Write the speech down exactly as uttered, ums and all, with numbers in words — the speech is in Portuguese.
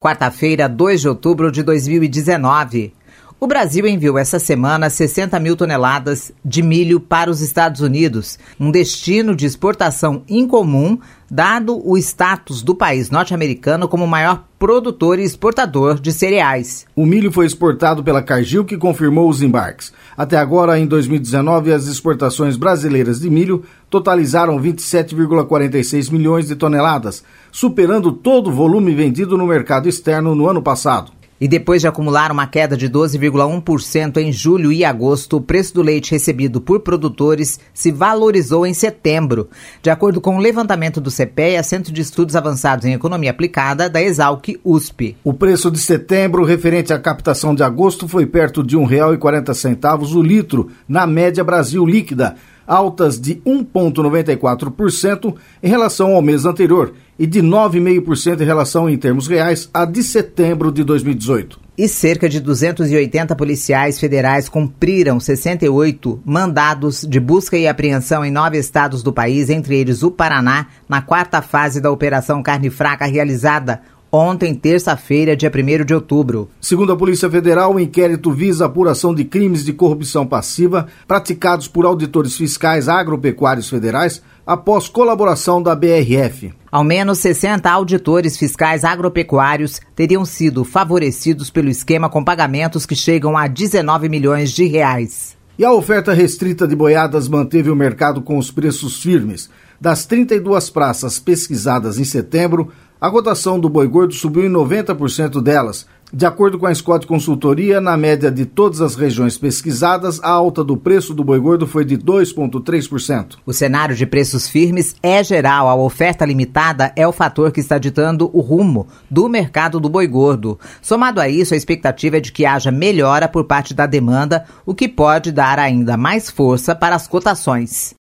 Quarta-feira, dois de outubro de dois mil e dezenove. O Brasil enviou essa semana sessenta mil toneladas de milho para os Estados Unidos, um destino de exportação incomum, dado o status do país norte-americano como o maior produtor e exportador de cereais. O milho foi exportado pela Cargill, que confirmou os embarques. Até agora, em dois mil e dezenove, as exportações brasileiras de milho totalizaram vinte e sete vírgula quarenta e seis milhões de toneladas, superando todo o volume vendido no mercado externo no ano passado. E depois de acumular uma queda de doze vírgula um por cento em julho e agosto, o preço do leite recebido por produtores se valorizou em setembro. De acordo com o levantamento do CEPEA, Centro de Estudos Avançados em Economia Aplicada, da Exalc U S P. O preço de setembro, referente à captação de agosto, foi perto de um real e quarenta centavos o litro, na média Brasil líquida, altas de um vírgula noventa e quatro por cento em relação ao mês anterior e de nove vírgula cinco por cento em relação, em termos reais, a de setembro de dois mil e dezoito. E cerca de duzentos e oitenta policiais federais cumpriram sessenta e oito mandados de busca e apreensão em nove estados do país, entre eles o Paraná, na quarta fase da Operação Carne Fraca realizada ontem, terça-feira, dia primeiro de outubro. Segundo a Polícia Federal, o inquérito visa a apuração de crimes de corrupção passiva praticados por auditores fiscais agropecuários federais após colaboração da B R F. Ao menos sessenta auditores fiscais agropecuários teriam sido favorecidos pelo esquema com pagamentos que chegam a dezenove milhões de reais. E a oferta restrita de boiadas manteve o mercado com os preços firmes. Das trinta e duas praças pesquisadas em setembro, a cotação do boi gordo subiu em noventa por cento delas. De acordo com a Scott Consultoria, na média de todas as regiões pesquisadas, a alta do preço do boi gordo foi de dois vírgula três por cento. O cenário de preços firmes é geral. A oferta limitada é o fator que está ditando o rumo do mercado do boi gordo. Somado a isso, a expectativa é de que haja melhora por parte da demanda, o que pode dar ainda mais força para as cotações.